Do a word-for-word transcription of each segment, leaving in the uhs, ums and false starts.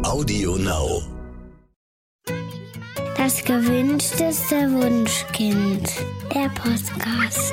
Audio Now. Das gewünschteste Wunschkind, der Podcast.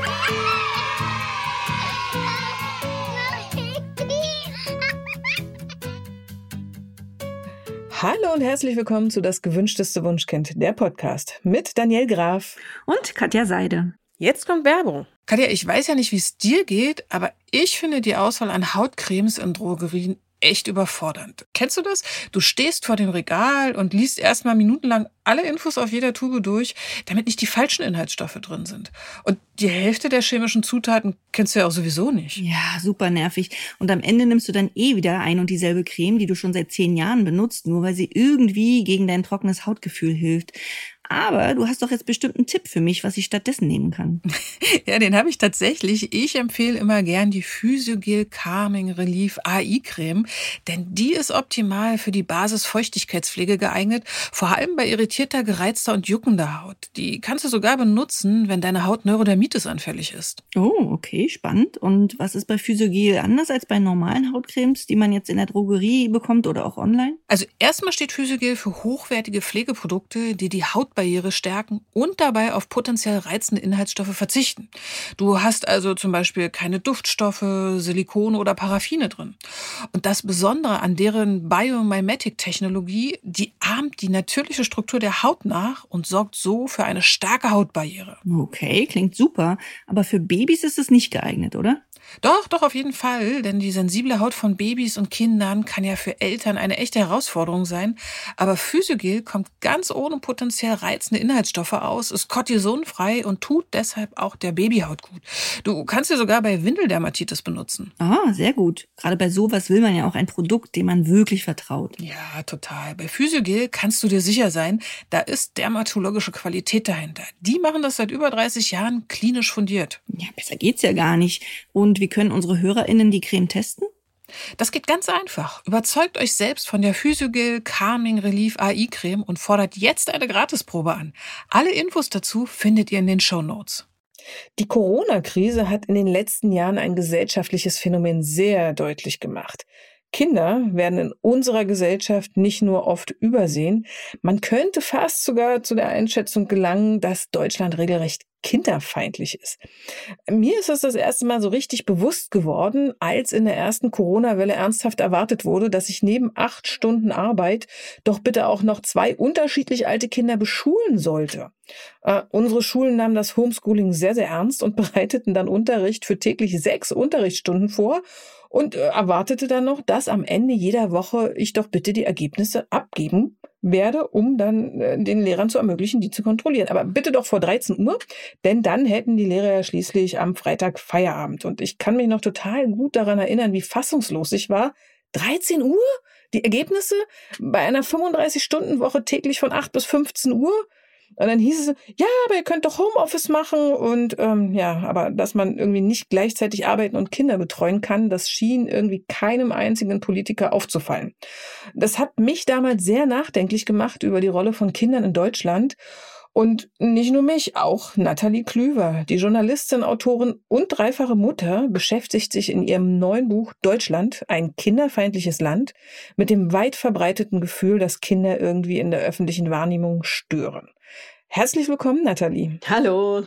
Hallo und herzlich willkommen zu Das gewünschteste Wunschkind, der Podcast mit Danielle Graf und Katja Seide. Jetzt kommt Werbung. Katja, ich weiß ja nicht, wie es dir geht, aber ich finde die Auswahl an Hautcremes in Drogerien echt überfordernd. Kennst du das? Du stehst vor dem Regal und liest erstmal minutenlang alle Infos auf jeder Tube durch, damit nicht die falschen Inhaltsstoffe drin sind. Und die Hälfte der chemischen Zutaten kennst du ja auch sowieso nicht. Ja, super nervig. Und am Ende nimmst du dann eh wieder ein und dieselbe Creme, die du schon seit zehn Jahren benutzt, nur weil sie irgendwie gegen dein trockenes Hautgefühl hilft. Aber du hast doch jetzt bestimmt einen Tipp für mich, was ich stattdessen nehmen kann. Ja, den habe ich tatsächlich. Ich empfehle immer gern die Physiogel Calming Relief A I-Creme, denn die ist optimal für die Basis-Feuchtigkeitspflege geeignet, vor allem bei irritierter, gereizter und juckender Haut. Die kannst du sogar benutzen, wenn deine Haut Neurodermitis anfällig ist. Oh, okay, spannend. Und was ist bei Physiogel anders als bei normalen Hautcremes, die man jetzt in der Drogerie bekommt oder auch online? Also erstmal steht Physiogel für hochwertige Pflegeprodukte, die die Hautbarriere stärken und dabei auf potenziell reizende Inhaltsstoffe verzichten. Du hast also zum Beispiel keine Duftstoffe, Silikone oder Paraffine drin. Und das Besondere an deren Biomimetic-Technologie, die ahmt die natürliche Struktur der Haut nach und sorgt so für eine starke Hautbarriere. Okay, klingt super. Aber für Babys ist es nicht geeignet, oder? Doch, doch, auf jeden Fall, denn die sensible Haut von Babys und Kindern kann ja für Eltern eine echte Herausforderung sein. Aber Physiogel kommt ganz ohne potenziell reizende Inhaltsstoffe aus, ist kortisonfrei und tut deshalb auch der Babyhaut gut. Du kannst sie sogar bei Windeldermatitis benutzen. Ah, sehr gut. Gerade bei sowas will man ja auch ein Produkt, dem man wirklich vertraut. Ja, total. Bei Physiogel kannst du dir sicher sein, da ist dermatologische Qualität dahinter. Die machen das seit über dreißig Jahren klinisch fundiert. Ja, besser geht's ja gar nicht. Und wie können unsere HörerInnen die Creme testen? Das geht ganz einfach. Überzeugt euch selbst von der Physiogel Calming Relief A I-Creme und fordert jetzt eine Gratisprobe an. Alle Infos dazu findet ihr in den Shownotes. Die Corona-Krise hat in den letzten Jahren ein gesellschaftliches Phänomen sehr deutlich gemacht. Kinder werden in unserer Gesellschaft nicht nur oft übersehen, man könnte fast sogar zu der Einschätzung gelangen, dass Deutschland regelrecht kinderfeindlich ist. Mir ist es das erste Mal so richtig bewusst geworden, als in der ersten Corona-Welle ernsthaft erwartet wurde, dass ich neben acht Stunden Arbeit doch bitte auch noch zwei unterschiedlich alte Kinder beschulen sollte. Äh, unsere Schulen nahmen das Homeschooling sehr, sehr ernst und bereiteten dann Unterricht für täglich sechs Unterrichtsstunden vor und äh, erwartete dann noch, dass am Ende jeder Woche ich doch bitte die Ergebnisse abgeben werde, um dann äh, den Lehrern zu ermöglichen, die zu kontrollieren. Aber bitte doch vor dreizehn Uhr, denn dann hätten die Lehrer ja schließlich am Freitag Feierabend. Und ich kann mich noch total gut daran erinnern, wie fassungslos ich war. dreizehn Uhr? Die Ergebnisse bei einer fünfunddreißig-Stunden-Woche täglich von acht bis fünfzehn Uhr? Und dann hieß es, ja, aber ihr könnt doch Homeoffice machen und ähm, ja, aber dass man irgendwie nicht gleichzeitig arbeiten und Kinder betreuen kann, das schien irgendwie keinem einzigen Politiker aufzufallen. Das hat mich damals sehr nachdenklich gemacht über die Rolle von Kindern in Deutschland. Und nicht nur mich, auch Nathalie Klüver, die Journalistin, Autorin und dreifache Mutter, beschäftigt sich in ihrem neuen Buch Deutschland, ein kinderfeindliches Land, mit dem weit verbreiteten Gefühl, dass Kinder irgendwie in der öffentlichen Wahrnehmung stören. Herzlich willkommen, Nathalie. Hallo.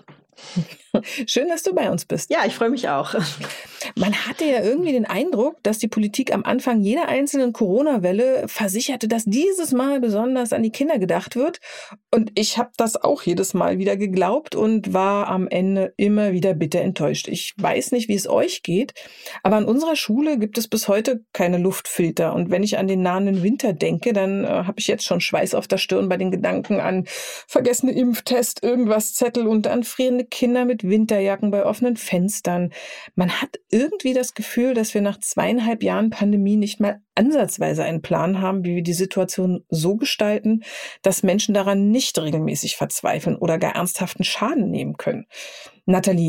Schön, dass du bei uns bist. Ja, ich freue mich auch. Man hatte ja irgendwie den Eindruck, dass die Politik am Anfang jeder einzelnen Corona-Welle versicherte, dass dieses Mal besonders an die Kinder gedacht wird. Und ich habe das auch jedes Mal wieder geglaubt und war am Ende immer wieder bitter enttäuscht. Ich weiß nicht, wie es euch geht, aber an unserer Schule gibt es bis heute keine Luftfilter. Und wenn ich an den nahenden Winter denke, dann äh, habe ich jetzt schon Schweiß auf der Stirn bei den Gedanken an vergessene Impftest, irgendwas Zettel und an frierende Kinder mit Winterjacken bei offenen Fenstern. Man hat irgendwie das Gefühl, dass wir nach zweieinhalb Jahren Pandemie nicht mal ansatzweise einen Plan haben, wie wir die Situation so gestalten, dass Menschen daran nicht regelmäßig verzweifeln oder gar ernsthaften Schaden nehmen können. Nathalie,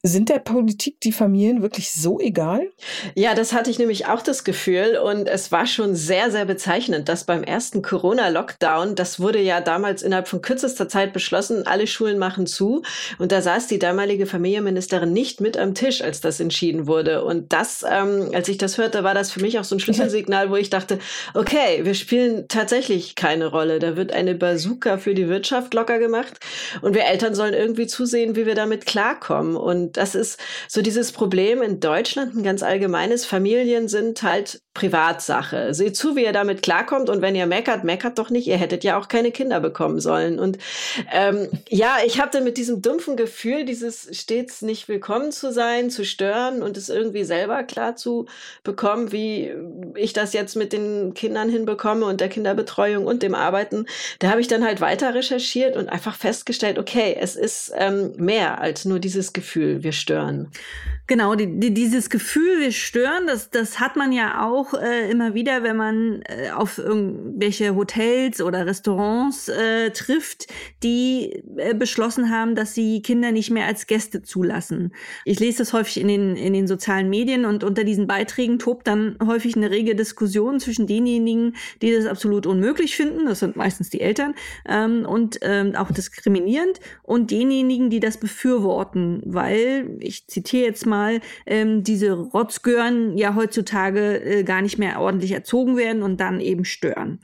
Sind der Politik die Familien wirklich so egal? Ja, das hatte ich nämlich auch das Gefühl und es war schon sehr, sehr bezeichnend, dass beim ersten Corona-Lockdown, das wurde ja damals innerhalb von kürzester Zeit beschlossen, alle Schulen machen zu und da saß die damalige Familienministerin nicht mit am Tisch, als das entschieden wurde und das, ähm, als ich das hörte, war das für mich auch so ein Schlüsselsignal, wo ich dachte, okay, wir spielen tatsächlich keine Rolle, da wird eine Bazooka für die Wirtschaft locker gemacht und wir Eltern sollen irgendwie zusehen, wie wir damit klarkommen und das ist so dieses Problem in Deutschland, ein ganz allgemeines. Familien sind halt Privatsache. Seht zu, wie ihr damit klarkommt und wenn ihr meckert, meckert doch nicht. Ihr hättet ja auch keine Kinder bekommen sollen. Und ähm, ja, ich habe dann mit diesem dumpfen Gefühl, dieses stets nicht willkommen zu sein, zu stören und es irgendwie selber klar zu bekommen, wie ich das jetzt mit den Kindern hinbekomme und der Kinderbetreuung und dem Arbeiten. Da habe ich dann halt weiter recherchiert und einfach festgestellt, okay, es ist ähm, mehr als nur dieses Gefühl, wir stören. Genau, die, die, dieses Gefühl, wir stören, das, das hat man ja auch äh, immer wieder, wenn man äh, auf irgendwelche Hotels oder Restaurants äh, trifft, die äh, beschlossen haben, dass sie Kinder nicht mehr als Gäste zulassen. Ich lese das häufig in den, in den sozialen Medien und unter diesen Beiträgen tobt dann häufig eine rege Diskussion zwischen denjenigen, die das absolut unmöglich finden, das sind meistens die Eltern, ähm, und ähm, auch diskriminierend, und denjenigen, die das befürworten, weil, ich zitiere jetzt mal, mal ähm, diese Rotzgören ja heutzutage äh, gar nicht mehr ordentlich erzogen werden und dann eben stören.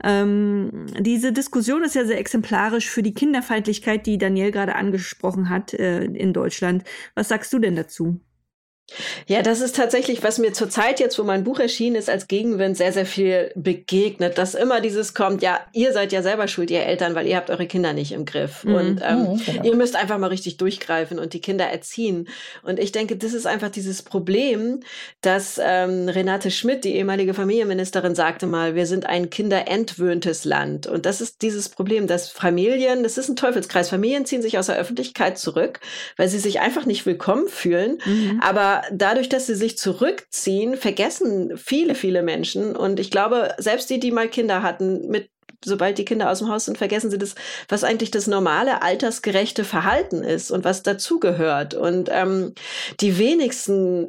Ähm, diese Diskussion ist ja sehr exemplarisch für die Kinderfeindlichkeit, die Danielle gerade angesprochen hat äh, in Deutschland. Was sagst du denn dazu? Ja, das ist tatsächlich, was mir zurzeit jetzt, wo mein Buch erschienen ist, als Gegenwind sehr, sehr viel begegnet, dass immer dieses kommt, ja, ihr seid ja selber schuld, ihr Eltern, weil ihr habt eure Kinder nicht im Griff. Mhm. Und ähm, mhm, genau. Ihr müsst einfach mal richtig durchgreifen und die Kinder erziehen. Und ich denke, das ist einfach dieses Problem, dass ähm, Renate Schmidt, die ehemalige Familienministerin, sagte mal, wir sind ein kinderentwöhntes Land. Und das ist dieses Problem, dass Familien, das ist ein Teufelskreis, Familien ziehen sich aus der Öffentlichkeit zurück, weil sie sich einfach nicht willkommen fühlen. Mhm. Aber dadurch, dass sie sich zurückziehen, vergessen viele, viele Menschen. Und ich glaube, selbst die, die mal Kinder hatten, mit sobald die Kinder aus dem Haus sind, vergessen sie das, was eigentlich das normale, altersgerechte Verhalten ist und was dazugehört. Und ähm, die wenigsten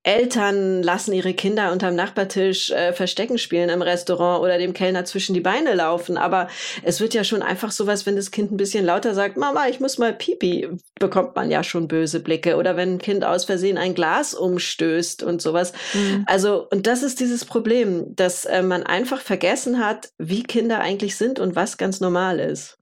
Eltern lassen ihre Kinder unterm Nachbartisch äh, Verstecken spielen im Restaurant oder dem Kellner zwischen die Beine laufen. Aber es wird ja schon einfach sowas, wenn das Kind ein bisschen lauter sagt, Mama, ich muss mal pipi, bekommt man ja schon böse Blicke. Oder wenn ein Kind aus Versehen ein Glas umstößt und sowas. Mhm. Also, und das ist dieses Problem, dass äh, man einfach vergessen hat, wie Kinder eigentlich sind und was ganz normal ist.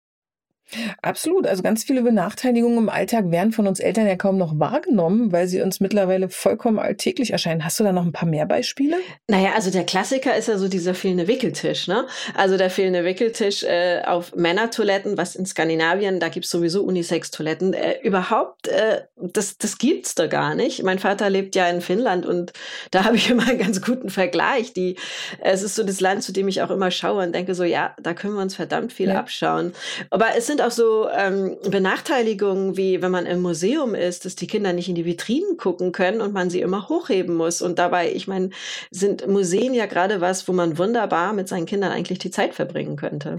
Absolut. Also ganz viele Benachteiligungen im Alltag werden von uns Eltern ja kaum noch wahrgenommen, weil sie uns mittlerweile vollkommen alltäglich erscheinen. Hast du da noch ein paar mehr Beispiele? Naja, also der Klassiker ist ja so dieser fehlende Wickeltisch, ne? Also der fehlende Wickeltisch äh, auf Männertoiletten, was in Skandinavien, da gibt's sowieso Unisex-Toiletten. Äh, überhaupt, äh, das, das gibt's da gar nicht. Mein Vater lebt ja in Finnland und da habe ich immer einen ganz guten Vergleich. Die, es ist so das Land, zu dem ich auch immer schaue und denke so, ja, da können wir uns verdammt viel ja. abschauen. Aber es sind auch so ähm, Benachteiligungen, wie wenn man im Museum ist, dass die Kinder nicht in die Vitrinen gucken können und man sie immer hochheben muss. Und dabei, ich meine, sind Museen ja gerade was, wo man wunderbar mit seinen Kindern eigentlich die Zeit verbringen könnte.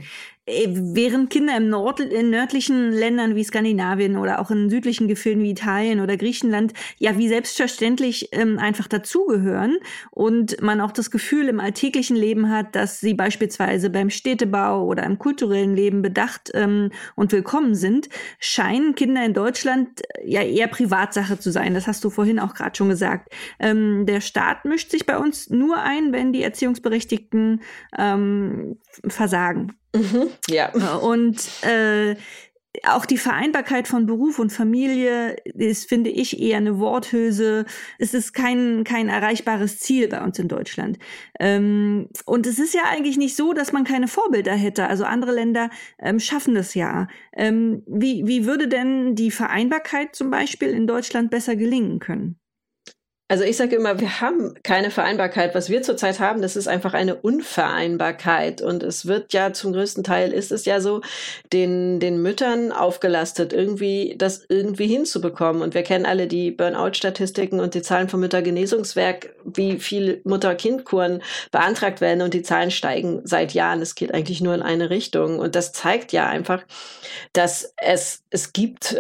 Während Kinder im Nord- in nördlichen Ländern wie Skandinavien oder auch in südlichen Gefilden wie Italien oder Griechenland ja wie selbstverständlich ähm, einfach dazugehören und man auch das Gefühl im alltäglichen Leben hat, dass sie beispielsweise beim Städtebau oder im kulturellen Leben bedacht ähm, und willkommen sind, scheinen Kinder in Deutschland ja eher Privatsache zu sein. Das hast du vorhin auch gerade schon gesagt. Ähm, der Staat mischt sich bei uns nur ein, wenn die Erziehungsberechtigten ähm, versagen. Mhm, ja. Und äh, auch die Vereinbarkeit von Beruf und Familie ist, finde ich, eher eine Worthülse. Es ist kein kein erreichbares Ziel bei uns in Deutschland. Ähm, und es ist ja eigentlich nicht so, dass man keine Vorbilder hätte. Also andere Länder ähm, schaffen das ja. Ähm, wie wie würde denn die Vereinbarkeit zum Beispiel in Deutschland besser gelingen können? Also ich sage immer, wir haben keine Vereinbarkeit. Was wir zurzeit haben, das ist einfach eine Unvereinbarkeit. Und es wird ja zum größten Teil, ist es ja so, den den Müttern aufgelastet, irgendwie das irgendwie hinzubekommen. Und wir kennen alle die Burnout-Statistiken und die Zahlen vom Müttergenesungswerk, wie viel Mutter-Kind-Kuren beantragt werden. Und die Zahlen steigen seit Jahren. Es geht eigentlich nur in eine Richtung. Und das zeigt ja einfach, dass es es gibt äh,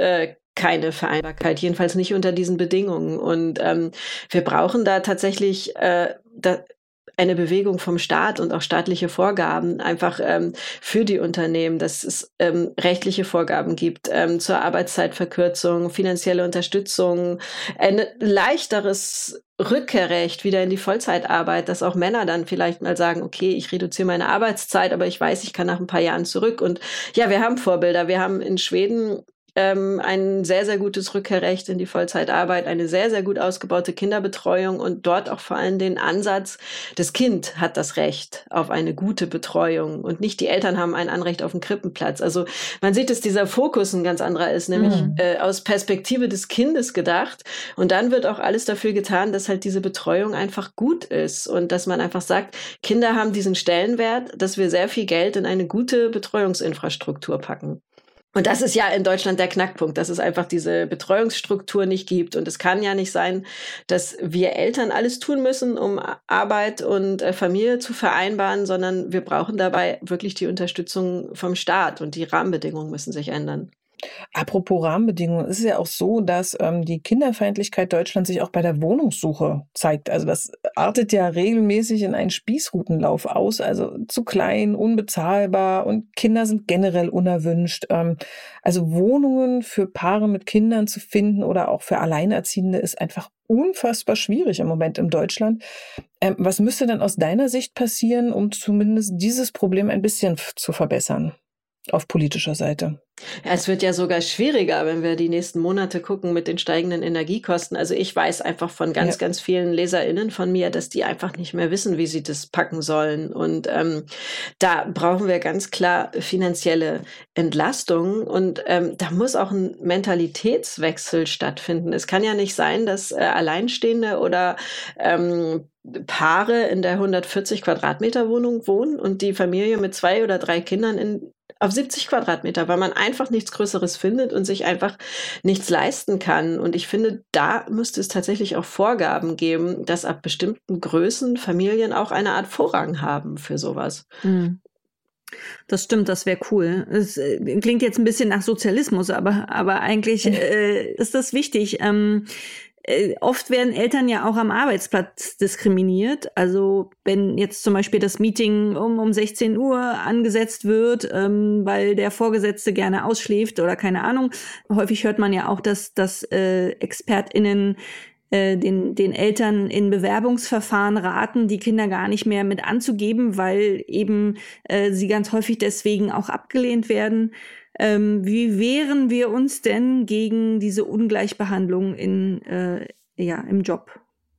keine Vereinbarkeit, jedenfalls nicht unter diesen Bedingungen. Und ähm, wir brauchen da tatsächlich äh, da eine Bewegung vom Staat und auch staatliche Vorgaben einfach ähm, für die Unternehmen, dass es ähm, rechtliche Vorgaben gibt ähm, zur Arbeitszeitverkürzung, finanzielle Unterstützung, ein leichteres Rückkehrrecht wieder in die Vollzeitarbeit, dass auch Männer dann vielleicht mal sagen, okay, ich reduziere meine Arbeitszeit, aber ich weiß, ich kann nach ein paar Jahren zurück. Und ja, wir haben Vorbilder. Wir haben in Schweden ähm, ein sehr, sehr gutes Rückkehrrecht in die Vollzeitarbeit, eine sehr, sehr gut ausgebaute Kinderbetreuung und dort auch vor allem den Ansatz, das Kind hat das Recht auf eine gute Betreuung und nicht die Eltern haben ein Anrecht auf einen Krippenplatz. Also man sieht, dass dieser Fokus ein ganz anderer ist, nämlich mhm. äh, aus Perspektive des Kindes gedacht. Und dann wird auch alles dafür getan, dass halt diese Betreuung einfach gut ist und dass man einfach sagt, Kinder haben diesen Stellenwert, dass wir sehr viel Geld in eine gute Betreuungsinfrastruktur packen. Und das ist ja in Deutschland der Knackpunkt, dass es einfach diese Betreuungsstruktur nicht gibt. Und es kann ja nicht sein, dass wir Eltern alles tun müssen, um Arbeit und Familie zu vereinbaren, sondern wir brauchen dabei wirklich die Unterstützung vom Staat und die Rahmenbedingungen müssen sich ändern. Apropos Rahmenbedingungen, es ist ja auch so, dass ähm, die Kinderfeindlichkeit Deutschlands sich auch bei der Wohnungssuche zeigt. Also das artet ja regelmäßig in einen Spießrutenlauf aus, also zu klein, unbezahlbar und Kinder sind generell unerwünscht. Ähm, also Wohnungen für Paare mit Kindern zu finden oder auch für Alleinerziehende ist einfach unfassbar schwierig im Moment in Deutschland. Ähm, was müsste denn aus deiner Sicht passieren, um zumindest dieses Problem ein bisschen f- zu verbessern auf politischer Seite? Ja, es wird ja sogar schwieriger, wenn wir die nächsten Monate gucken mit den steigenden Energiekosten. Also ich weiß einfach von ganz, ja. ganz vielen LeserInnen von mir, dass die einfach nicht mehr wissen, wie sie das packen sollen. Und ähm, da brauchen wir ganz klar finanzielle Entlastung. Und ähm, da muss auch ein Mentalitätswechsel stattfinden. Es kann ja nicht sein, dass äh, Alleinstehende oder ähm, Paare in der hundertvierzig Quadratmeter Wohnung wohnen und die Familie mit zwei oder drei Kindern in auf siebzig Quadratmeter, weil man einfach nichts Größeres findet und sich einfach nichts leisten kann. Und ich finde, da müsste es tatsächlich auch Vorgaben geben, dass ab bestimmten Größen Familien auch eine Art Vorrang haben für sowas. Mhm. Das stimmt, das wäre cool. Es äh, klingt jetzt ein bisschen nach Sozialismus, aber, aber eigentlich äh, ist das wichtig. Ähm, äh, oft werden Eltern ja auch am Arbeitsplatz diskriminiert. Also wenn jetzt zum Beispiel das Meeting um, um sechzehn Uhr angesetzt wird, ähm, weil der Vorgesetzte gerne ausschläft oder keine Ahnung. Häufig hört man ja auch, dass, dass äh, ExpertInnen Den, den Eltern in Bewerbungsverfahren raten, die Kinder gar nicht mehr mit anzugeben, weil eben äh, sie ganz häufig deswegen auch abgelehnt werden. Ähm, wie wehren wir uns denn gegen diese Ungleichbehandlung in, äh, ja, im Job?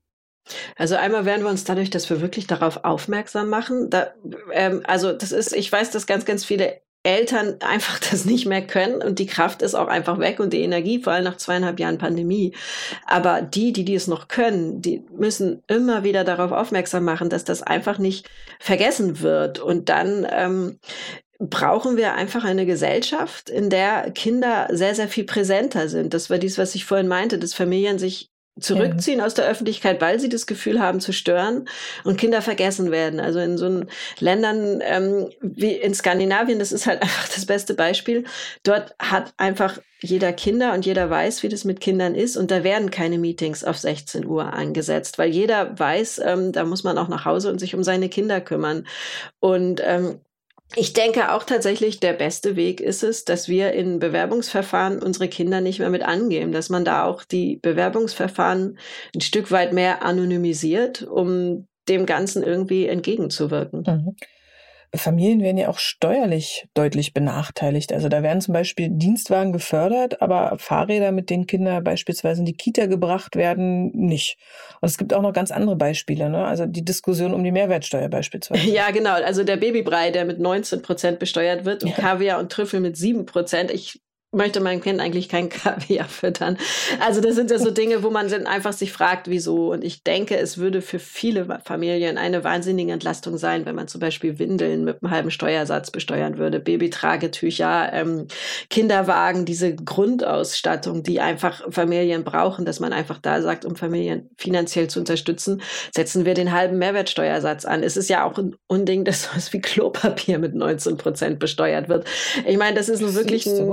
Also einmal wehren wir uns dadurch, dass wir wirklich darauf aufmerksam machen. Da, ähm, also das ist, ich weiß, dass ganz, ganz viele Eltern einfach das nicht mehr können und die Kraft ist auch einfach weg und die Energie, vor allem nach zweieinhalb Jahren Pandemie. Aber die, die, die es noch können, die müssen immer wieder darauf aufmerksam machen, dass das einfach nicht vergessen wird. Und dann ähm, brauchen wir einfach eine Gesellschaft, in der Kinder sehr, sehr viel präsenter sind. Das war dies, was ich vorhin meinte, dass Familien sich zurückziehen ja. aus der Öffentlichkeit, weil sie das Gefühl haben zu stören und Kinder vergessen werden. Also in so einen Ländern ähm, wie in Skandinavien, das ist halt einfach das beste Beispiel. Dort hat einfach jeder Kinder und jeder weiß, wie das mit Kindern ist und da werden keine Meetings auf sechzehn Uhr angesetzt, weil jeder weiß, ähm, da muss man auch nach Hause und sich um seine Kinder kümmern. Und ähm, ich denke auch tatsächlich, der beste Weg ist es, dass wir in Bewerbungsverfahren unsere Kinder nicht mehr mit angeben, dass man da auch die Bewerbungsverfahren ein Stück weit mehr anonymisiert, um dem Ganzen irgendwie entgegenzuwirken. Mhm. Familien werden ja auch steuerlich deutlich benachteiligt. Also da werden zum Beispiel Dienstwagen gefördert, aber Fahrräder, mit denen Kinder beispielsweise in die Kita gebracht werden, nicht. Und es gibt auch noch ganz andere Beispiele, ne? Also die Diskussion um die Mehrwertsteuer beispielsweise. Ja, genau. Also der Babybrei, der mit neunzehn Prozent besteuert wird und ja. Kaviar und Trüffel mit sieben Prozent. Ich möchte meinem Kind eigentlich kein Kaviar füttern. Also das sind ja so Dinge, wo man dann einfach sich fragt, wieso. Und ich denke, es würde für viele Familien eine wahnsinnige Entlastung sein, wenn man zum Beispiel Windeln mit einem halben Steuersatz besteuern würde, Babytragetücher, ähm, Kinderwagen, diese Grundausstattung, die einfach Familien brauchen, dass man einfach da sagt, um Familien finanziell zu unterstützen, setzen wir den halben Mehrwertsteuersatz an. Es ist ja auch ein Unding, dass sowas wie Klopapier mit neunzehn Prozent besteuert wird. Ich meine, das ist nur wirklich ein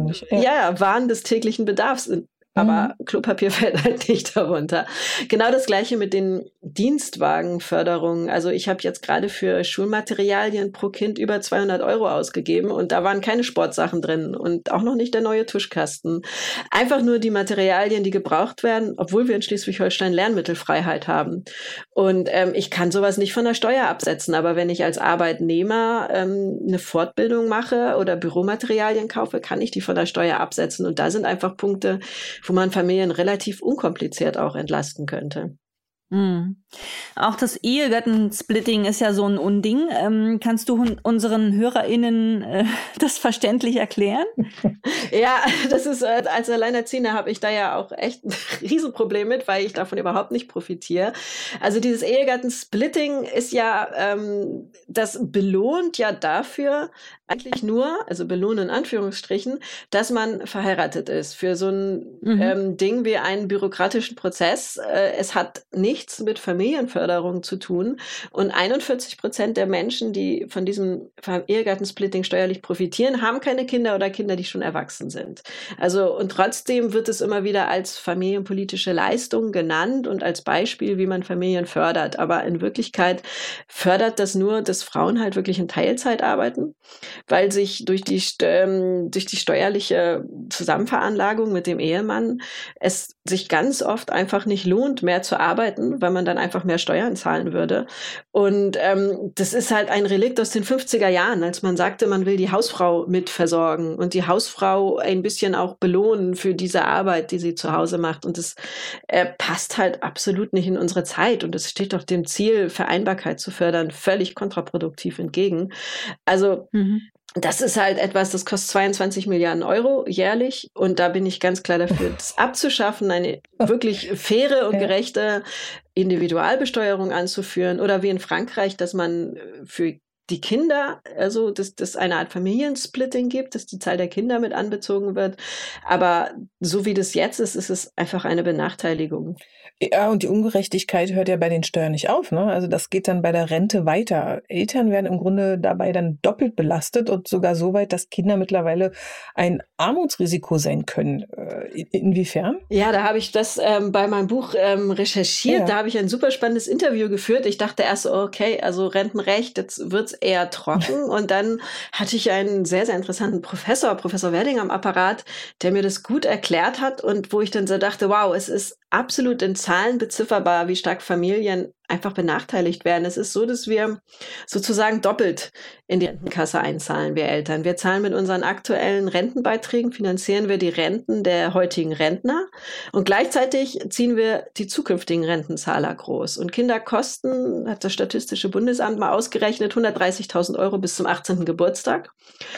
wahrscheinlich. Ja, ja, Waren des täglichen Bedarfs. Aber mhm. Klopapier fällt halt nicht darunter. Genau das Gleiche mit den Dienstwagenförderungen. Also ich habe jetzt gerade für Schulmaterialien pro Kind über zweihundert Euro ausgegeben und da waren keine Sportsachen drin und auch noch nicht der neue Tuschkasten. Einfach nur die Materialien, die gebraucht werden, obwohl wir in Schleswig-Holstein Lernmittelfreiheit haben. Und ähm, ich kann sowas nicht von der Steuer absetzen. Aber wenn ich als Arbeitnehmer ähm, eine Fortbildung mache oder Büromaterialien kaufe, kann ich die von der Steuer absetzen. Und da sind einfach Punkte, wo man Familien relativ unkompliziert auch entlasten könnte. Mhm. Auch das Ehegattensplitting ist ja so ein Unding. Ähm, kannst du hun- unseren HörerInnen äh, das verständlich erklären? Ja, das ist, äh, als Alleinerziehende habe ich da ja auch echt ein Riesenproblem mit, weil ich davon überhaupt nicht profitiere. Also dieses Ehegattensplitting ist ja, ähm, das belohnt ja dafür eigentlich nur, also belohnen in Anführungsstrichen, dass man verheiratet ist für so ein mhm. ähm, Ding wie einen bürokratischen Prozess. Äh, es hat nichts mit Familienförderung zu tun. Und einundvierzig Prozent der Menschen, die von diesem Ehegattensplitting steuerlich profitieren, haben keine Kinder oder Kinder, die schon erwachsen sind. Also, und trotzdem wird es immer wieder als familienpolitische Leistung genannt und als Beispiel, wie man Familien fördert. Aber in Wirklichkeit fördert das nur, dass Frauen halt wirklich in Teilzeit arbeiten, weil sich durch die, ähm, durch die steuerliche Zusammenveranlagung mit dem Ehemann es sich ganz oft einfach nicht lohnt, mehr zu arbeiten, weil man dann einfach mehr Steuern zahlen würde. Und ähm, das ist halt ein Relikt aus den fünfziger Jahren, als man sagte, man will die Hausfrau mit versorgen und die Hausfrau ein bisschen auch belohnen für diese Arbeit, die sie zu Hause macht. Und das äh, passt halt absolut nicht in unsere Zeit. Und es steht doch dem Ziel, Vereinbarkeit zu fördern, völlig kontraproduktiv entgegen. Also mhm. Das ist halt etwas, das kostet zweiundzwanzig Milliarden Euro jährlich. Und da bin ich ganz klar dafür, das abzuschaffen, eine wirklich faire und gerechte Individualbesteuerung anzuführen. Oder wie in Frankreich, dass man für die Kinder, also dass das eine Art Familiensplitting gibt, dass die Zahl der Kinder mit anbezogen wird. Aber so wie das jetzt ist, ist es einfach eine Benachteiligung. Ja, und die Ungerechtigkeit hört ja bei den Steuern nicht auf, ne? Also das geht dann bei der Rente weiter. Eltern werden im Grunde dabei dann doppelt belastet und sogar so weit, dass Kinder mittlerweile ein Armutsrisiko sein können. Inwiefern? Ja, da habe ich das ähm, bei meinem Buch ähm, recherchiert. Ja. Da habe ich ein super spannendes Interview geführt. Ich dachte erst, okay, also Rentenrecht, jetzt wird's eher trocken. Und dann hatte ich einen sehr, sehr interessanten Professor, Professor Werding am Apparat, der mir das gut erklärt hat und wo ich dann so dachte, wow, es ist absolut in Zahlen bezifferbar, wie stark Familien einfach benachteiligt werden. Es ist so, dass wir sozusagen doppelt in die Rentenkasse einzahlen, wir Eltern. Wir zahlen mit unseren aktuellen Rentenbeiträgen, finanzieren wir die Renten der heutigen Rentner und gleichzeitig ziehen wir die zukünftigen Rentenzahler groß. Und Kinder kosten, hat das Statistische Bundesamt mal ausgerechnet, hundertdreißigtausend Euro bis zum achtzehnten Geburtstag.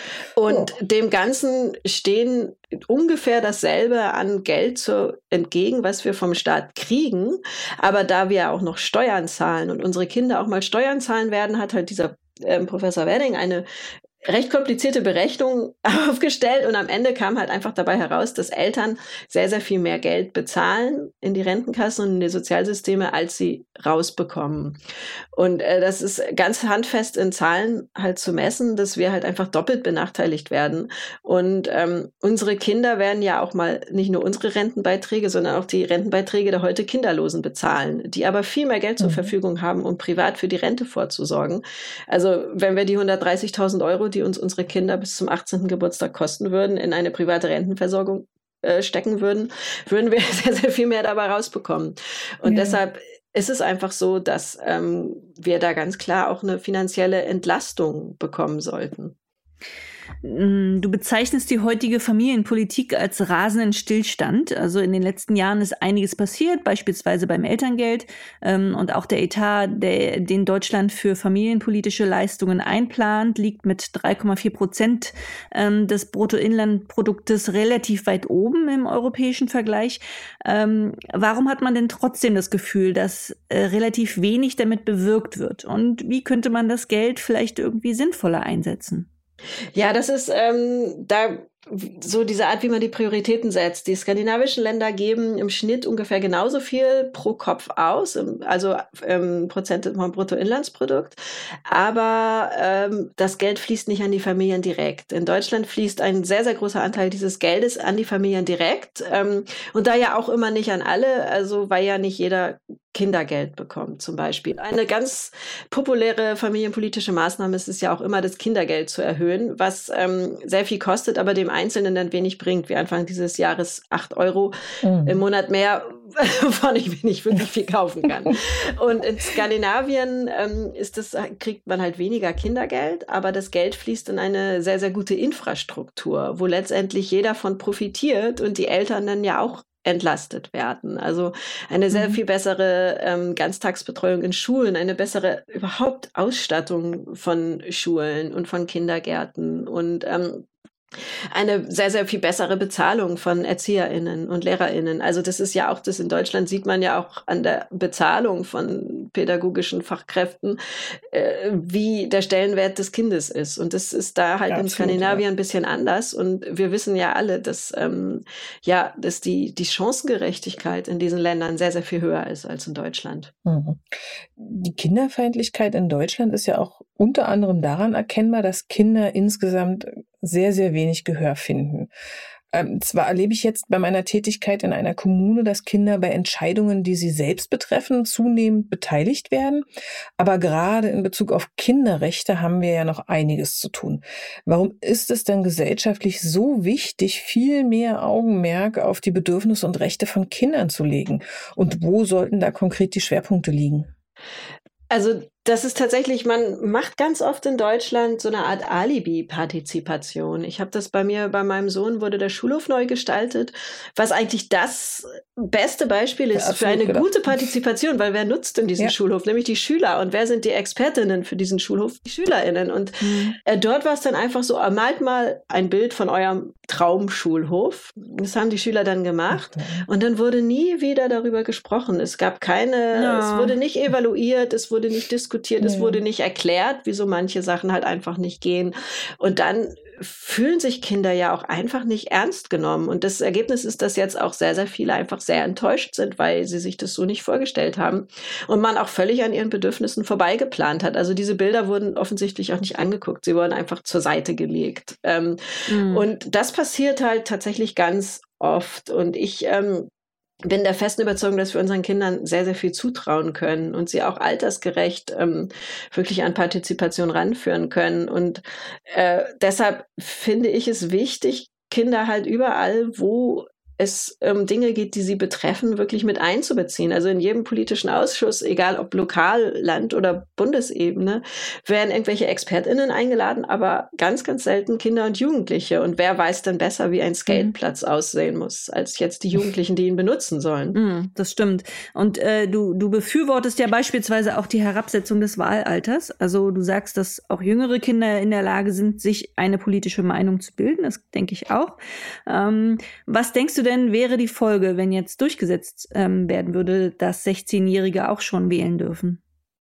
Und oh. dem Ganzen stehen ungefähr dasselbe an Geld zu, entgegen, was wir vom Staat kriegen. Aber da wir auch noch Steuern zahlen und unsere Kinder auch mal Steuern zahlen werden, hat halt dieser ähm, Professor Werding eine recht komplizierte Berechnung aufgestellt und am Ende kam halt einfach dabei heraus, dass Eltern sehr, sehr viel mehr Geld bezahlen in die Rentenkassen und in die Sozialsysteme, als sie rausbekommen. Und äh, das ist ganz handfest in Zahlen halt zu messen, dass wir halt einfach doppelt benachteiligt werden. Und ähm, unsere Kinder werden ja auch mal nicht nur unsere Rentenbeiträge, sondern auch die Rentenbeiträge der heute Kinderlosen bezahlen, die aber viel mehr Geld zur mhm. Verfügung haben, um privat für die Rente vorzusorgen. Also wenn wir die hundertdreißigtausend Euro, die uns unsere Kinder bis zum achtzehnten Geburtstag kosten würden, in eine private Rentenversorgung äh, stecken würden, würden wir sehr, sehr viel mehr dabei rausbekommen. Und ja. deshalb ist es einfach so, dass ähm, wir da ganz klar auch eine finanzielle Entlastung bekommen sollten. Du bezeichnest die heutige Familienpolitik als rasenden Stillstand. Also in den letzten Jahren ist einiges passiert, beispielsweise beim Elterngeld ähm, und auch der Etat, der, den Deutschland für familienpolitische Leistungen einplant, liegt mit drei Komma vier Prozent ähm, des Bruttoinlandproduktes relativ weit oben im europäischen Vergleich. Ähm, warum hat man denn trotzdem das Gefühl, dass äh, relativ wenig damit bewirkt wird? Und wie könnte man das Geld vielleicht irgendwie sinnvoller einsetzen? Ja, das ist, ähm, da so diese Art, wie man die Prioritäten setzt. Die skandinavischen Länder geben im Schnitt ungefähr genauso viel pro Kopf aus, also ähm, Prozent vom Bruttoinlandsprodukt. Aber ähm, das Geld fließt nicht an die Familien direkt. In Deutschland fließt ein sehr, sehr großer Anteil dieses Geldes an die Familien direkt. Ähm, und da ja auch immer nicht an alle, also weil ja nicht jeder Kindergeld bekommt zum Beispiel. Eine ganz populäre familienpolitische Maßnahme ist es ja auch immer, das Kindergeld zu erhöhen, was ähm, sehr viel kostet, aber dem Einzelnen dann wenig bringt, wie Anfang dieses Jahres acht Euro mhm. im Monat mehr, wovon ich nicht wirklich viel kaufen kann. Und in Skandinavien ähm, ist das, kriegt man halt weniger Kindergeld, aber das Geld fließt in eine sehr, sehr gute Infrastruktur, wo letztendlich jeder von profitiert und die Eltern dann ja auch entlastet werden. Also eine sehr viel bessere ähm, Ganztagsbetreuung in Schulen, eine bessere überhaupt Ausstattung von Schulen und von Kindergärten und ähm, eine sehr, sehr viel bessere Bezahlung von ErzieherInnen und LehrerInnen. Also das ist ja auch, das in Deutschland sieht man ja auch an der Bezahlung von pädagogischen Fachkräften, äh, wie der Stellenwert des Kindes ist. Und das ist da halt ja, in Skandinavien ja. ein bisschen anders. Und wir wissen ja alle, dass, ähm, ja, dass die, die Chancengerechtigkeit in diesen Ländern sehr, sehr viel höher ist als in Deutschland. Mhm. Die Kinderfeindlichkeit in Deutschland ist ja auch unter anderem daran erkennbar, dass Kinder insgesamt sehr, sehr wenig Gehör finden. Ähm, zwar erlebe ich jetzt bei meiner Tätigkeit in einer Kommune, dass Kinder bei Entscheidungen, die sie selbst betreffen, zunehmend beteiligt werden. Aber gerade in Bezug auf Kinderrechte haben wir ja noch einiges zu tun. Warum ist es denn gesellschaftlich so wichtig, viel mehr Augenmerk auf die Bedürfnisse und Rechte von Kindern zu legen? Und wo sollten da konkret die Schwerpunkte liegen? Also das ist tatsächlich, man macht ganz oft in Deutschland so eine Art Alibi-Partizipation. Ich habe das bei mir, bei meinem Sohn wurde der Schulhof neu gestaltet, was eigentlich das beste Beispiel ist ja, für eine gedacht. gute Partizipation, weil wer nutzt denn diesen ja. Schulhof? Nämlich die Schüler. Und wer sind die Expertinnen für diesen Schulhof? Die SchülerInnen. Und mhm. äh, dort war es dann einfach so, malt mal ein Bild von eurem Traumschulhof. Das haben die Schüler dann gemacht. Okay. Und dann wurde nie wieder darüber gesprochen. Es gab keine, ja. es wurde nicht evaluiert, es wurde nicht diskutiert. Es ja. wurde nicht erklärt, wieso manche Sachen halt einfach nicht gehen. Und dann fühlen sich Kinder ja auch einfach nicht ernst genommen. Und das Ergebnis ist, dass jetzt auch sehr, sehr viele einfach sehr enttäuscht sind, weil sie sich das so nicht vorgestellt haben. Und man auch völlig an ihren Bedürfnissen vorbeigeplant hat. Also diese Bilder wurden offensichtlich auch nicht angeguckt. Sie wurden einfach zur Seite gelegt. Ähm, mhm. Und das passiert halt tatsächlich ganz oft. Und ich ähm, bin der festen Überzeugung, dass wir unseren Kindern sehr, sehr viel zutrauen können und sie auch altersgerecht ähm, wirklich an Partizipation ranführen können. Und äh, deshalb finde ich es wichtig, Kinder halt überall, wo es um Dinge geht, die sie betreffen, wirklich mit einzubeziehen. Also in jedem politischen Ausschuss, egal ob Lokal-, Land- oder Bundesebene, werden irgendwelche ExpertInnen eingeladen, aber ganz, ganz selten Kinder und Jugendliche. Und wer weiß denn besser, wie ein Skateplatz mhm. aussehen muss, als jetzt die Jugendlichen, die ihn benutzen sollen. Mhm, das stimmt. Und äh, du, du befürwortest ja beispielsweise auch die Herabsetzung des Wahlalters. Also du sagst, dass auch jüngere Kinder in der Lage sind, sich eine politische Meinung zu bilden. Das denke ich auch. Ähm, was denkst du denn, wäre die Folge, wenn jetzt durchgesetzt ähm, werden würde, dass sechzehnjährige auch schon wählen dürfen?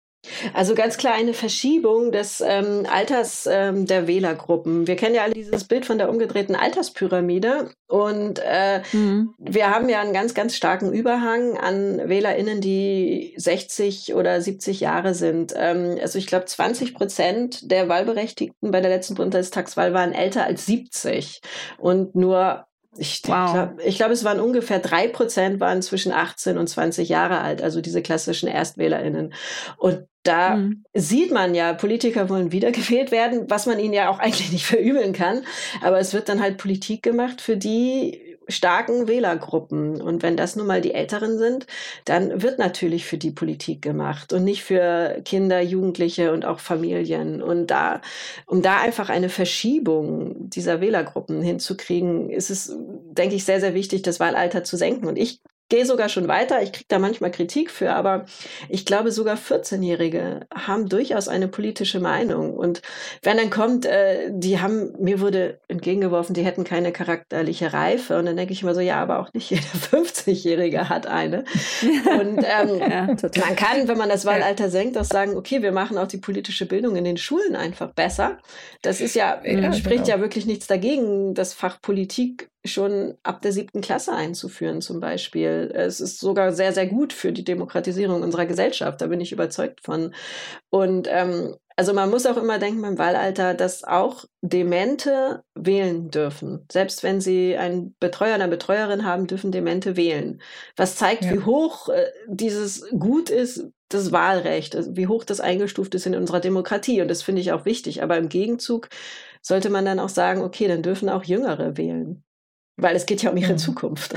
Also ganz klar eine Verschiebung des ähm, Alters ähm, der Wählergruppen. Wir kennen ja alle dieses Bild von der umgedrehten Alterspyramide und äh, mhm. wir haben ja einen ganz, ganz starken Überhang an WählerInnen, die sechzig oder siebzig Jahre sind. Ähm, also ich glaube zwanzig Prozent der Wahlberechtigten bei der letzten Bundestagswahl waren älter als siebzig und nur Ich wow. glaube, ich glaub, es waren ungefähr drei Prozent waren zwischen achtzehn und zwanzig Jahre alt, also diese klassischen ErstwählerInnen. Und da mhm. sieht man ja, Politiker wollen wiedergewählt werden, was man ihnen ja auch eigentlich nicht verübeln kann. Aber es wird dann halt Politik gemacht für die starken Wählergruppen. Und wenn das nun mal die Älteren sind, dann wird natürlich für die Politik gemacht und nicht für Kinder, Jugendliche und auch Familien. Und da, um da einfach eine Verschiebung dieser Wählergruppen hinzukriegen, ist es, denke ich, sehr, sehr wichtig, das Wahlalter zu senken. Und ich gehe sogar schon weiter, ich kriege da manchmal Kritik für, aber ich glaube, sogar vierzehnjährige haben durchaus eine politische Meinung. Und wenn dann kommt, äh, die haben, mir wurde entgegengeworfen, die hätten keine charakterliche Reife. Und dann denke ich immer so, ja, aber auch nicht jeder fünfzigjährige hat eine. Und ähm, ja, man kann, wenn man das Wahlalter senkt, auch sagen, okay, wir machen auch die politische Bildung in den Schulen einfach besser. Das ist ja, ja spricht genau. ja wirklich nichts dagegen, das Fach Politik schon ab der siebten Klasse einzuführen zum Beispiel. Es ist sogar sehr, sehr gut für die Demokratisierung unserer Gesellschaft, da bin ich überzeugt von. Und ähm, also man muss auch immer denken beim Wahlalter, dass auch Demente wählen dürfen. Selbst wenn sie einen Betreuer oder Betreuerin haben, dürfen Demente wählen. Was zeigt, ja. wie hoch äh, dieses Gut ist, das Wahlrecht, also wie hoch das eingestuft ist in unserer Demokratie. Und das finde ich auch wichtig. Aber im Gegenzug sollte man dann auch sagen, okay, dann dürfen auch Jüngere wählen. Weil es geht ja um ihre mhm. Zukunft.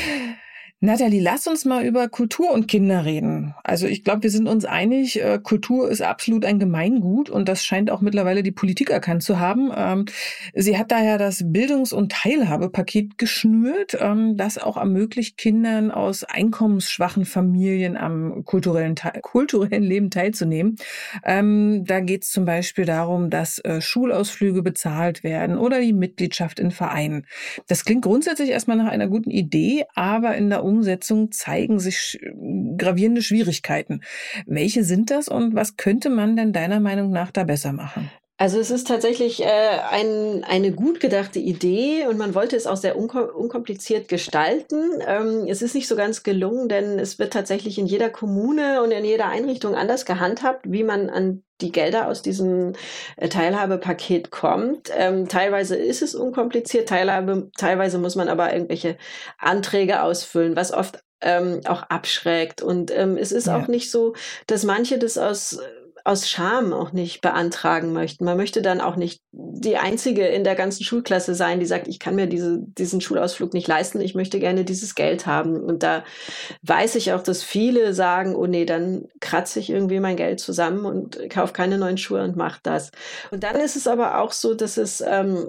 Nathalie, lass uns mal über Kultur und Kinder reden. Also ich glaube, wir sind uns einig, äh, Kultur ist absolut ein Gemeingut und das scheint auch mittlerweile die Politik erkannt zu haben. Ähm, sie hat daher das Bildungs- und Teilhabepaket geschnürt, ähm, das auch ermöglicht, Kindern aus einkommensschwachen Familien am kulturellen, te- kulturellen Leben teilzunehmen. Ähm, da geht es zum Beispiel darum, dass äh, Schulausflüge bezahlt werden oder die Mitgliedschaft in Vereinen. Das klingt grundsätzlich erstmal nach einer guten Idee, aber in der Umsetzung zeigen sich gravierende Schwierigkeiten. Welche sind das und was könnte man denn deiner Meinung nach da besser machen? Also es ist tatsächlich äh, ein, eine gut gedachte Idee und man wollte es auch sehr unkom- unkompliziert gestalten. Ähm, es ist nicht so ganz gelungen, denn es wird tatsächlich in jeder Kommune und in jeder Einrichtung anders gehandhabt, wie man an die Gelder aus diesem äh, Teilhabepaket kommt. Ähm, teilweise ist es unkompliziert, Teilhabe, teilweise muss man aber irgendwelche Anträge ausfüllen, was oft ähm, auch abschreckt. Und ähm, es ist ja. auch nicht so, dass manche das aus aus Scham auch nicht beantragen möchten. Man möchte dann auch nicht die Einzige in der ganzen Schulklasse sein, die sagt, ich kann mir diese, diesen Schulausflug nicht leisten, ich möchte gerne dieses Geld haben. Und da weiß ich auch, dass viele sagen, oh nee, dann kratze ich irgendwie mein Geld zusammen und kaufe keine neuen Schuhe und mache das. Und dann ist es aber auch so, dass es ähm,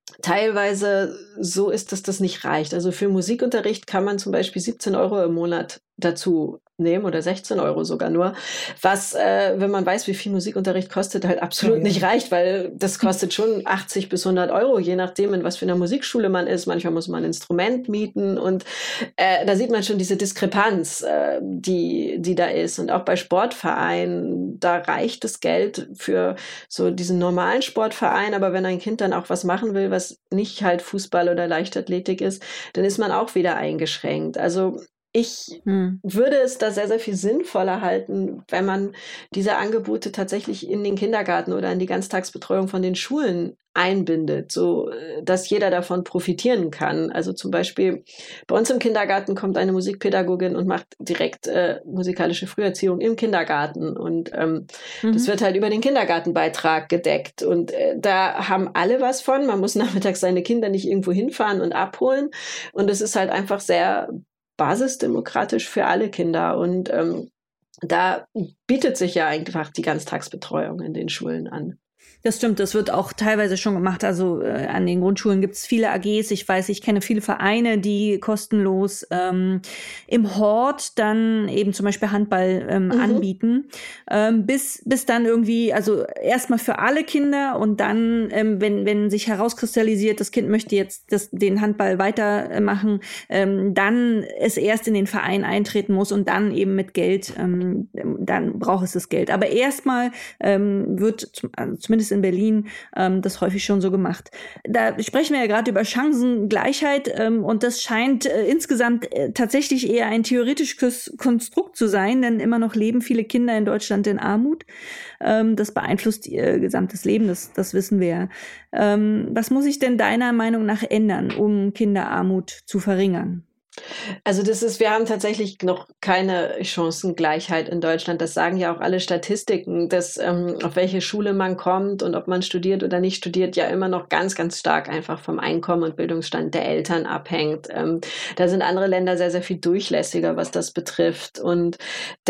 teilweise so ist, dass das nicht reicht. Also für Musikunterricht kann man zum Beispiel siebzehn Euro im Monat dazu nehmen oder sechzehn Euro sogar nur, was, äh, wenn man weiß, wie viel Musikunterricht kostet, halt absolut ja, ja. nicht reicht, weil das kostet schon achtzig bis hundert Euro, je nachdem, in was für einer Musikschule man ist. Manchmal muss man ein Instrument mieten und äh, da sieht man schon diese Diskrepanz, äh, die, die da ist. Und auch bei Sportvereinen, da reicht das Geld für so diesen normalen Sportverein, aber wenn ein Kind dann auch was machen will, was nicht halt Fußball oder Leichtathletik ist, dann ist man auch wieder eingeschränkt. Also ich hm. würde es da sehr, sehr viel sinnvoller halten, wenn man diese Angebote tatsächlich in den Kindergarten oder in die Ganztagsbetreuung von den Schulen einbindet, so dass jeder davon profitieren kann. Also zum Beispiel bei uns im Kindergarten kommt eine Musikpädagogin und macht direkt äh, musikalische Früherziehung im Kindergarten und ähm, mhm. das wird halt über den Kindergartenbeitrag gedeckt und äh, da haben alle was von. Man muss nachmittags seine Kinder nicht irgendwo hinfahren und abholen und es ist halt einfach sehr basisdemokratisch für alle Kinder und ähm, da bietet sich ja einfach die Ganztagsbetreuung in den Schulen an. Das stimmt, das wird auch teilweise schon gemacht. Also äh, an den Grundschulen gibt es viele A Gs. Ich weiß, ich kenne viele Vereine, die kostenlos ähm, im Hort dann eben zum Beispiel Handball ähm, mhm. anbieten. Ähm, bis bis dann irgendwie, also erstmal für alle Kinder und dann, ähm, wenn wenn sich herauskristallisiert, das Kind möchte jetzt das, den Handball weitermachen, ähm, dann es erst in den Verein eintreten muss und dann eben mit Geld, ähm, dann braucht es das Geld. Aber erstmal ähm, wird zum, also zumindest in Berlin ähm, das häufig schon so gemacht. Da sprechen wir ja gerade über Chancengleichheit ähm, und das scheint äh, insgesamt äh, tatsächlich eher ein theoretisches Konstrukt zu sein, denn immer noch leben viele Kinder in Deutschland in Armut. Ähm, das beeinflusst ihr gesamtes Leben, das, das wissen wir. Ähm, was muss sich denn deiner Meinung nach ändern, um Kinderarmut zu verringern? Also das ist, wir haben tatsächlich noch keine Chancengleichheit in Deutschland. Das sagen ja auch alle Statistiken, dass ähm, auf welche Schule man kommt und ob man studiert oder nicht studiert, ja immer noch ganz, ganz stark einfach vom Einkommen und Bildungsstand der Eltern abhängt. Ähm, da sind andere Länder sehr, sehr viel durchlässiger, was das betrifft. Und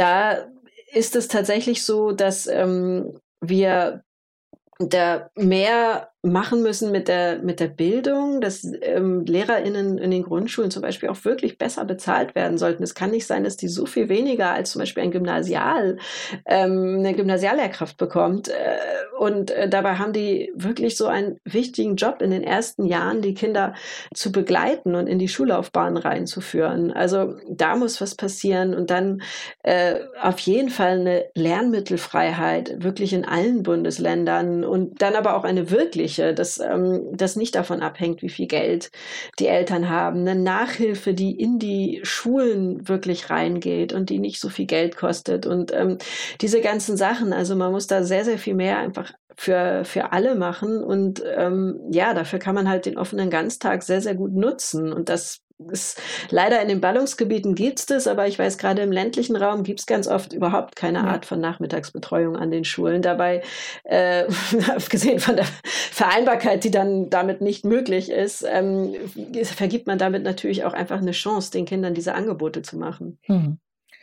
da ist es tatsächlich so, dass ähm, wir da mehr machen müssen mit der, mit der Bildung, dass ähm, LehrerInnen in den Grundschulen zum Beispiel auch wirklich besser bezahlt werden sollten. Es kann nicht sein, dass die so viel weniger als zum Beispiel ein Gymnasial, ähm, eine Gymnasiallehrkraft bekommt. Äh, und äh, dabei haben die wirklich so einen wichtigen Job in den ersten Jahren, die Kinder zu begleiten und in die Schullaufbahn reinzuführen. Also da muss was passieren und dann äh, auf jeden Fall eine Lernmittelfreiheit, wirklich in allen Bundesländern und dann aber auch eine wirkliche, dass ähm, das nicht davon abhängt, wie viel Geld die Eltern haben. Eine Nachhilfe, die in die Schulen wirklich reingeht und die nicht so viel Geld kostet. Und ähm, diese ganzen Sachen, also man muss da sehr, sehr viel mehr einfach für, für alle machen. Und ähm, ja, dafür kann man halt den offenen Ganztag sehr, sehr gut nutzen. Und das ist leider in den Ballungsgebieten gibt's das, aber ich weiß, gerade im ländlichen Raum gibt's ganz oft überhaupt keine Art von Nachmittagsbetreuung an den Schulen. Dabei, äh, abgesehen von der Vereinbarkeit, die dann damit nicht möglich ist, ähm, vergibt man damit natürlich auch einfach eine Chance, den Kindern diese Angebote zu machen. Hm.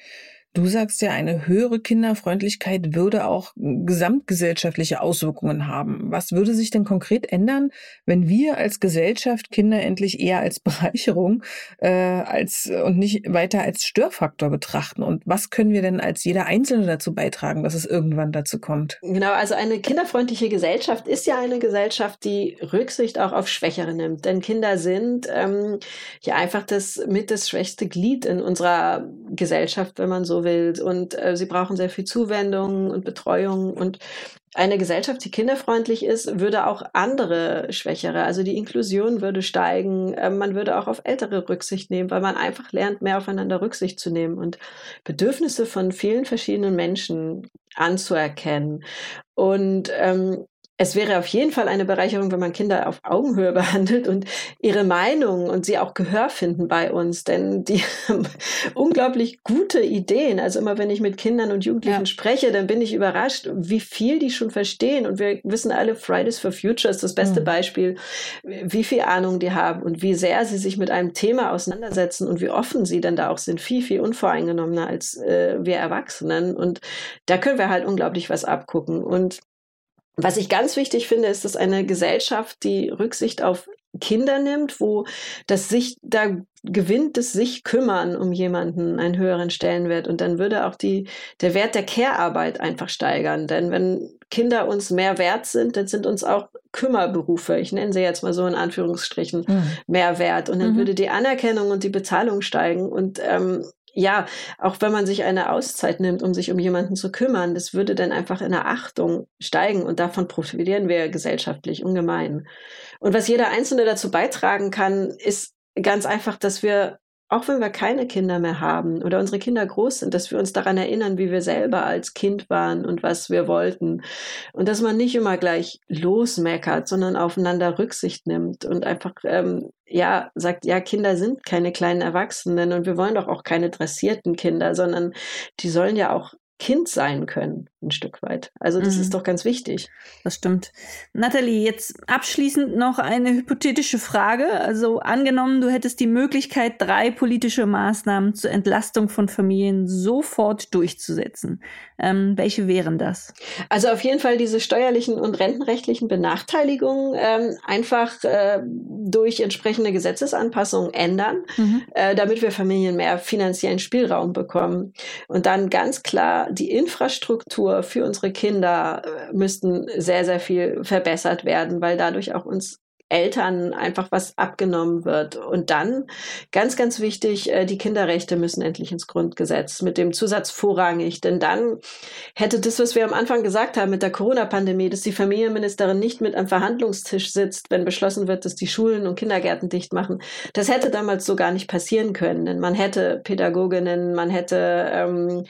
Du sagst ja, eine höhere Kinderfreundlichkeit würde auch gesamtgesellschaftliche Auswirkungen haben. Was würde sich denn konkret ändern, wenn wir als Gesellschaft Kinder endlich eher als Bereicherung äh, als und nicht weiter als Störfaktor betrachten? Und was können wir denn als jeder Einzelne dazu beitragen, dass es irgendwann dazu kommt? Genau, also eine kinderfreundliche Gesellschaft ist ja eine Gesellschaft, die Rücksicht auch auf Schwächere nimmt. Denn Kinder sind ähm, ja einfach das mit das schwächste Glied in unserer Gesellschaft, wenn man so will. Und äh, sie brauchen sehr viel Zuwendung und Betreuung. Und eine Gesellschaft, die kinderfreundlich ist, würde auch andere Schwächere, also die Inklusion würde steigen. Äh, man würde auch auf Ältere Rücksicht nehmen, weil man einfach lernt, mehr aufeinander Rücksicht zu nehmen und Bedürfnisse von vielen verschiedenen Menschen anzuerkennen. Und ähm, es wäre auf jeden Fall eine Bereicherung, wenn man Kinder auf Augenhöhe behandelt und ihre Meinung und sie auch Gehör finden bei uns, denn die haben unglaublich gute Ideen. Also immer, wenn ich mit Kindern und Jugendlichen ja. spreche, dann bin ich überrascht, wie viel die schon verstehen. Und wir wissen alle, Fridays for Future ist das beste mhm. Beispiel, wie viel Ahnung die haben und wie sehr sie sich mit einem Thema auseinandersetzen und wie offen sie dann da auch sind. Viel, viel unvoreingenommener als äh, wir Erwachsenen. Und da können wir halt unglaublich was abgucken. Und was ich ganz wichtig finde, ist, dass eine Gesellschaft, die Rücksicht auf Kinder nimmt, wo das sich, da gewinnt es sich kümmern um jemanden einen höheren Stellenwert. Und dann würde auch die, der Wert der Care-Arbeit einfach steigern. Denn wenn Kinder uns mehr wert sind, dann sind uns auch Kümmerberufe, ich nenne sie jetzt mal so in Anführungsstrichen, mhm. mehr wert. Und dann mhm. würde die Anerkennung und die Bezahlung steigen. Und ähm, ja, auch wenn man sich eine Auszeit nimmt, um sich um jemanden zu kümmern, das würde dann einfach in der Achtung steigen und davon profitieren wir gesellschaftlich ungemein. Und was jeder Einzelne dazu beitragen kann, ist ganz einfach, dass wir, auch wenn wir keine Kinder mehr haben oder unsere Kinder groß sind, dass wir uns daran erinnern, wie wir selber als Kind waren und was wir wollten. Und dass man nicht immer gleich losmeckert, sondern aufeinander Rücksicht nimmt und einfach ähm, ja sagt, ja, Kinder sind keine kleinen Erwachsenen und wir wollen doch auch keine dressierten Kinder, sondern die sollen ja auch Kind sein können, ein Stück weit. Also das mhm. ist doch ganz wichtig. Das stimmt. Nathalie, jetzt abschließend noch eine hypothetische Frage. Also angenommen, du hättest die Möglichkeit, drei politische Maßnahmen zur Entlastung von Familien sofort durchzusetzen. Ähm, welche wären das? Also auf jeden Fall diese steuerlichen und rentenrechtlichen Benachteiligungen ähm, einfach äh, durch entsprechende Gesetzesanpassungen ändern, mhm. äh, damit wir Familien mehr finanziellen Spielraum bekommen. Und dann ganz klar, die Infrastruktur für unsere Kinder äh, müssten sehr, sehr viel verbessert werden, weil dadurch auch uns Eltern einfach was abgenommen wird. Und dann, ganz, ganz wichtig, äh, die Kinderrechte müssen endlich ins Grundgesetz mit dem Zusatz vorrangig. Denn dann hätte das, was wir am Anfang gesagt haben mit der Corona-Pandemie, dass die Familienministerin nicht mit am Verhandlungstisch sitzt, wenn beschlossen wird, dass die Schulen und Kindergärten dicht machen. Das hätte damals so gar nicht passieren können. Denn man hätte Pädagoginnen, man hätte ähm,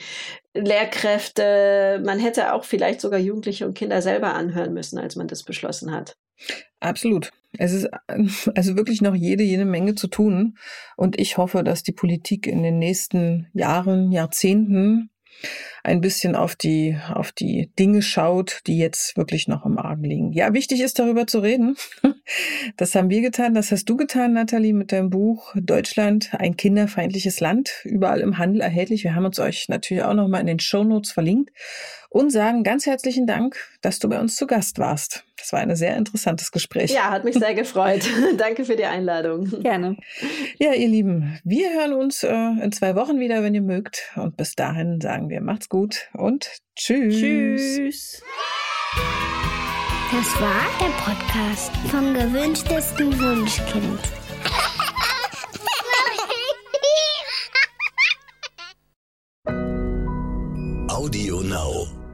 Lehrkräfte, man hätte auch vielleicht sogar Jugendliche und Kinder selber anhören müssen, als man das beschlossen hat. Absolut. Es ist also wirklich noch jede, jede Menge zu tun. Und ich hoffe, dass die Politik in den nächsten Jahren, Jahrzehnten ein bisschen auf die, auf die Dinge schaut, die jetzt wirklich noch im Argen liegen. Ja, wichtig ist, darüber zu reden. Das haben wir getan, das hast du getan, Nathalie, mit deinem Buch Deutschland, ein kinderfeindliches Land, überall im Handel erhältlich. Wir haben uns euch natürlich auch nochmal in den Shownotes verlinkt und sagen ganz herzlichen Dank, dass du bei uns zu Gast warst. Das war ein sehr interessantes Gespräch. Ja, hat mich sehr gefreut. Danke für die Einladung. Gerne. Ja, ihr Lieben, wir hören uns äh, in zwei Wochen wieder, wenn ihr mögt. Und bis dahin sagen wir, macht's gut und tschüss. Tschüss. Das war der Podcast vom gewünschtesten Wunschkind. Audio Now.